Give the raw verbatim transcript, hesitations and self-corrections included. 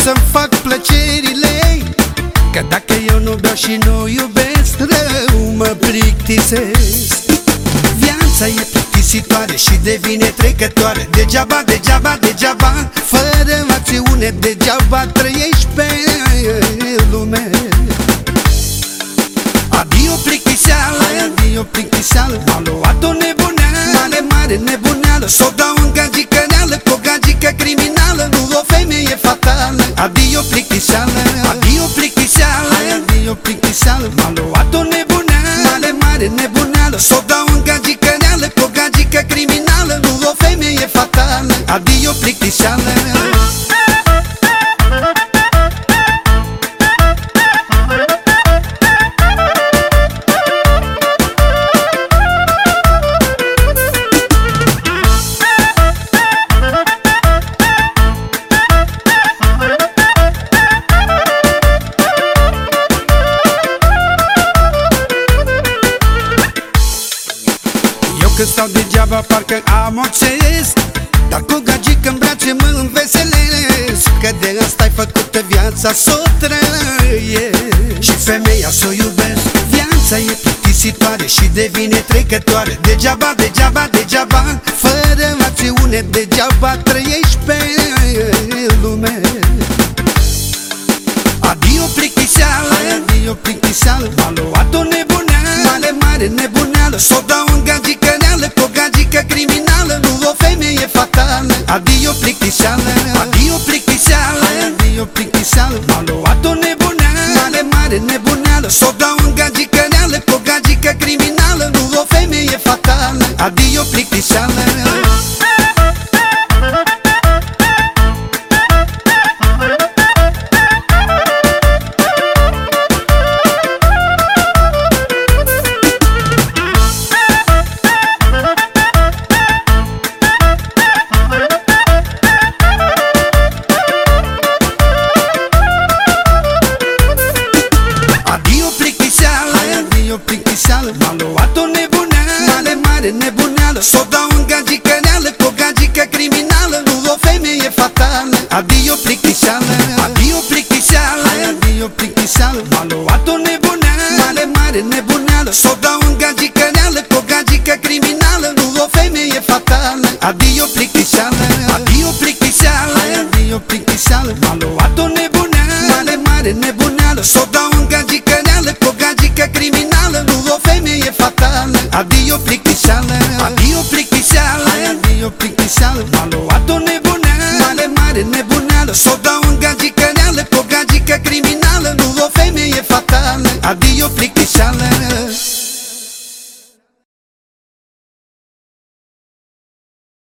să-mi fac plăcerile, că dacă eu nu beau și nu iubesc, rău mă plictisesc. Viața e plictisitoare și devine trecătoare, degeaba, degeaba, degeaba, fără acțiune, degeaba trăiești pe lume. Adio plictiseală, adio plictiseală, m-a luat o nebuneală, mare, mare nebuneală, s-o dau în gagicăneală, cu o gagică criminală, nu o femeie fatală. Adio plictiseală, adio plictiseală, adio plictiseală, m-a luat o nebuneală, mare, mare nebuneală, s-o dau în gagicăneală, cu o gagică criminală, nu o femeie fatală. Adio plictiseală. Că stau degeaba, parcă am acces, dar cu gagică în brațe mă înveselesc, că de asta-i făcută viața, s-o trăiesc și femeia s-o iubesc. Viața e plictisitoare și devine trecătoare, degeaba, degeaba, degeaba, fără acțiune, degeaba trăiești pe lume. Adio plictiseală, adio plictiseală, m-a luat o nebuneală, mare, mare nebuneală, s-o dau în gagicăneală, cu o gagică criminală, nu o femeie fatală. Adio plictiseală, adio plictiseală, adio plictiseală, m-a luat